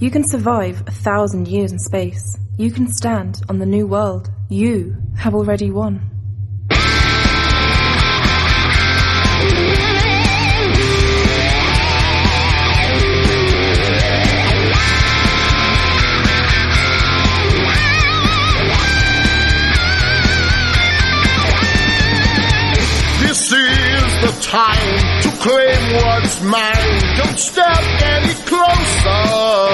You can survive 1,000 years in space. You can stand on the new world. You have already won. This is the time to claim what's mine. Don't step any closer.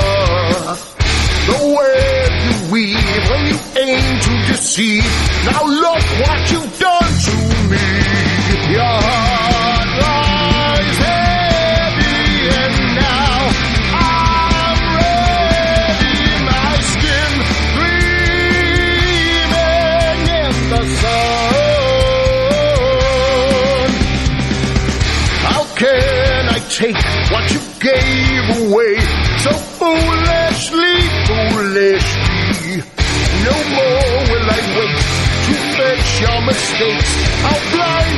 The web you weave when you aim to deceive. Now look what you've done to me. Your heart lies heavy and now I'm ready. My skin gleaming in the sun. How can I take what you gave away so foolishly? No more will I wait to fetch your mistakes. I'll blind